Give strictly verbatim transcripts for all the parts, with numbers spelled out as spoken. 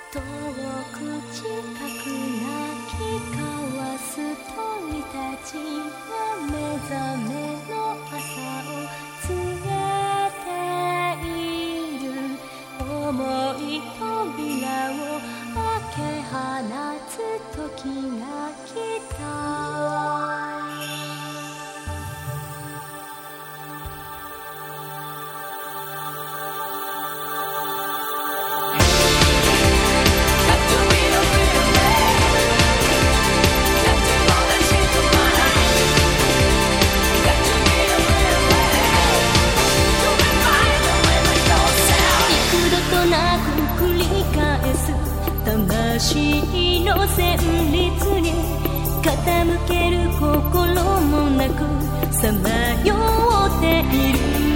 遠く近くなき交わす鳥たちが目覚めの朝を告げている。重い扉を開け放つ時が来た。魂の旋律に傾ける心もなくさまよっている。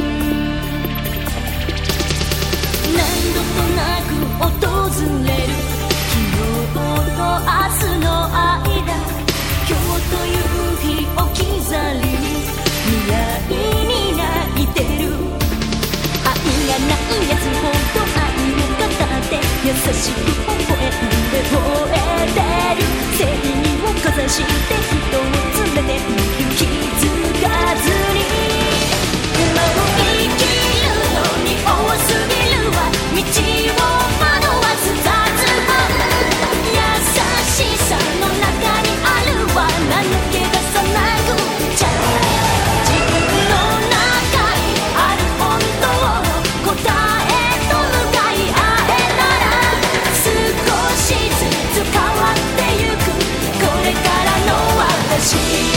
何度となく訪れる昨日と明日の間、今日という日置き去りに未来に泣いてる。愛がないやつほど愛を語って優しく微笑んで吠えてる。正義をかざして人を連れている。気づかずに今を生きるのに多すぎるわ。道を惑わす雑音、優しさの中にあるわ。名抜け出さないくちゃ自分の中にある本当の答えと向かい合えなら少しずつ変わってゆくこれからの私。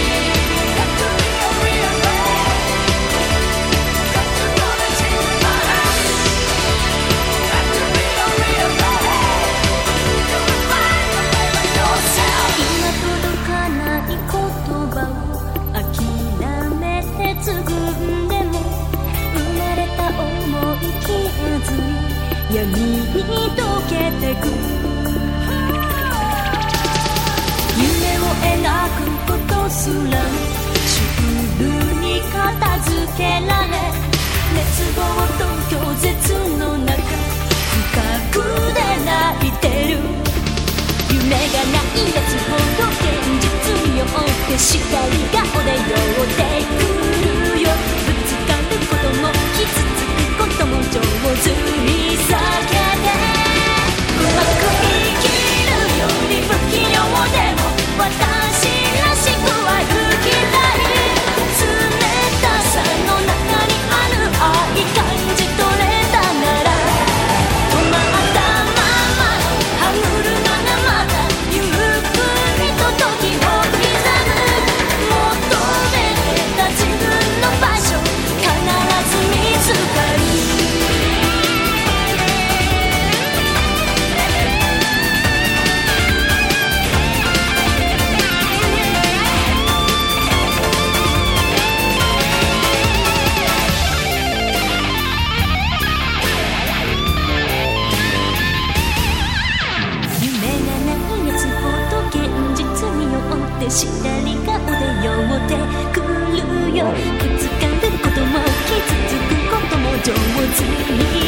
闇に溶けてく夢を描くことすらシュールに片付けられ、熱望と拒絶の中深くで泣いてる。夢がないやつほど現実に酔ってしたり顔で酔ってくるよ。ぶつかることも傷つくことも上手に避けてうまく生きるより不器用でも私らしく歩きたい。冷たさの中にある愛感じ取れたなら止まったままの歯車がまたゆっくりと時を刻む。求めてた自分の場所必ず見つかる。したり顔で酔ってくるよ。ぶつかることも傷つくことも上手に